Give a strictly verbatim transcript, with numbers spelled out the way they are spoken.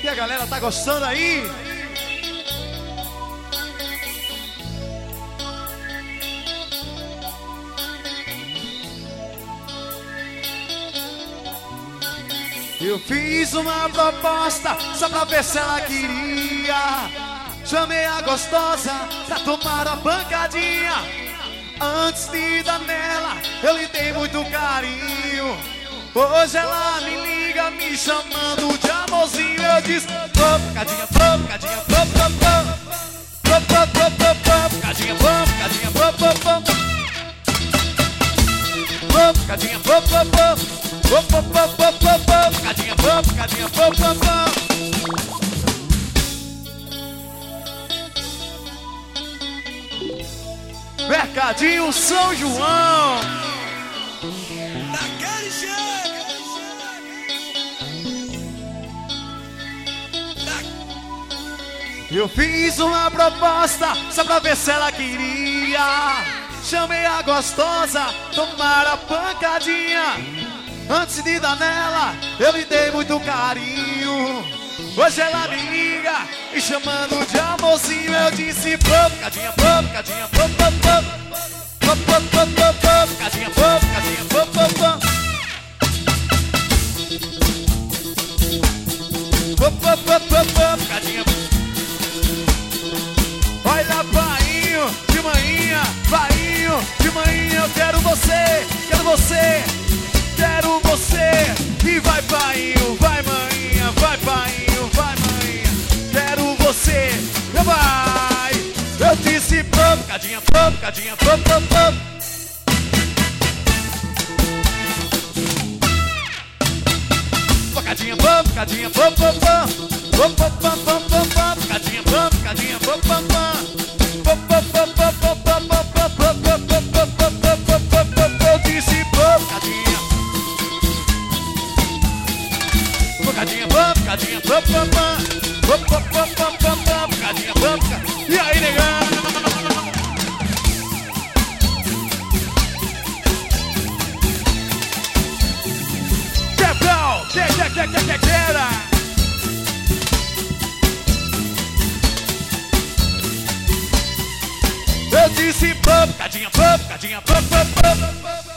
que a galera tá gostando aí. Eu fiz uma proposta só pra ver se ela queria. Chamei a gostosa pra tomar a pancadinha. Antes de dar nela, eu lhe dei muito carinho. Hoje ela me liga me chamando de amorzinho. Eu disse, pancadinha, pancadinha, pancadinha, pancadinha, pancadinha, pancadinha, pancadinha, pancadinha, pancadinha. Mercadinho São João. Daquele jeito. Eu fiz uma proposta só pra ver se ela queria. Chamei a gostosa, tomar a pancadinha. Antes de dar nela, eu lhe dei muito carinho. Hoje ela me liga, me chamando de amorzinho. Eu disse, pancadinha, pancadinha, pancadinha, pancadinha, pancadinha, pancadinha, pancadinha. Olha, painho de manhinha, painho de manhinha. Eu quero você, quero você, quero você. E vai, painho, vai, manhinha, vai, painho, vai, manhinha. Quero você, vai. Eu disse, pancadinha, pancadinha, pancadinha. Pancadinha, pancadinha, pancadinha, pancadinha, pancadinha, pancadinha. Eu disse pancadinha, pancadinha, pancadinha, pancadinha, pancadinha. E aí, negão? Quebrão, que que que que que queira. Eu disse pancadinha, pancadinha, pancadinha.